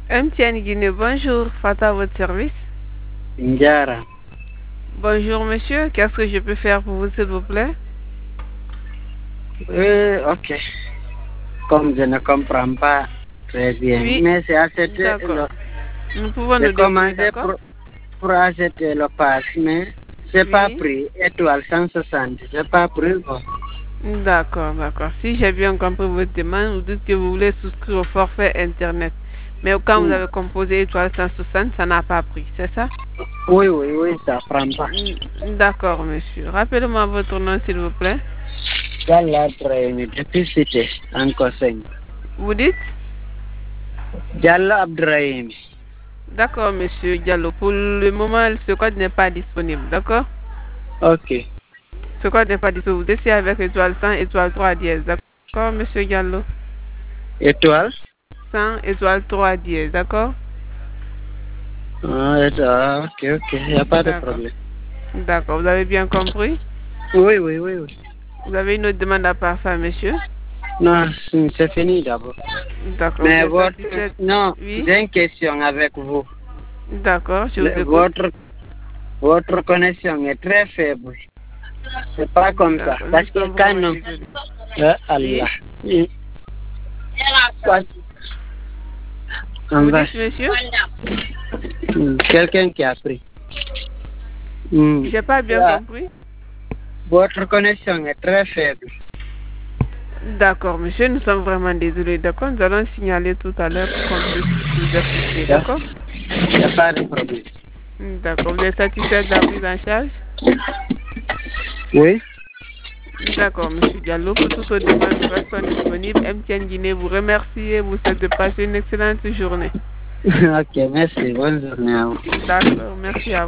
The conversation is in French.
MTN Guinée, bonjour. Fata, à votre service. Ndiara. Bonjour, monsieur. Qu'est-ce que je peux faire pour vous, s'il vous plaît? Ok. Comme je ne comprends pas très bien, Oui. mais c'est acheter D'accord. Nous pouvons j'ai nous débrouiller, commencé d'accord? pour acheter le pass, mais j'ai pas Oui. pris étoile 160. J'ai pas pris. Bon. D'accord, d'accord. Si j'ai bien compris votre demande, vous dites que vous voulez souscrire au forfait Internet. Mais quand vous avez composé étoile 160, ça n'a pas pris, c'est ça? Oui, ça prend pas. D'accord, monsieur. Rappelez-moi votre nom, s'il vous plaît. Diallo Abdourahim, depuis Cité, encore 5. Vous dites? Diallo Abdourahim. D'accord, monsieur Diallo. Pour le moment, ce code n'est pas disponible, d'accord? Ok. Ce code n'est pas disponible. Vous essayez avec étoile 100, étoile 3 dièse, d'accord, monsieur Diallo? Étoile 100, étoile 3 dièse, d'accord? Ok, il n'y a pas de D'accord. problème. D'accord, vous avez bien compris? Oui. Vous avez une autre demande à part ça, monsieur? Non, c'est fini d'abord. D'accord, Mais vous êtes satisfait? non, Oui? j'ai une question avec vous. D'accord, je vous écoute. Votre connexion est très faible. C'est pas comme ça. D'accord, Parce nous que sommes quand vraiment nous... désolés. Allah. Vous dites, monsieur? Quelqu'un qui a pris. J'ai pas bien compris. Votre connexion est très faible. D'accord, monsieur, nous sommes vraiment désolés. D'accord, nous allons signaler tout à l'heure pour qu'on puisse vous assister. D'accord? Il n'y a pas de problème. D'accord, vous êtes satisfait de la prise en charge? Oui. D'accord, monsieur Diallo. Pour toute autre demande, nous restons disponibles. MTN Guinée vous remercie et vous souhaite de passer une excellente journée. Ok, merci. Bonne journée à vous. D'accord, merci à vous.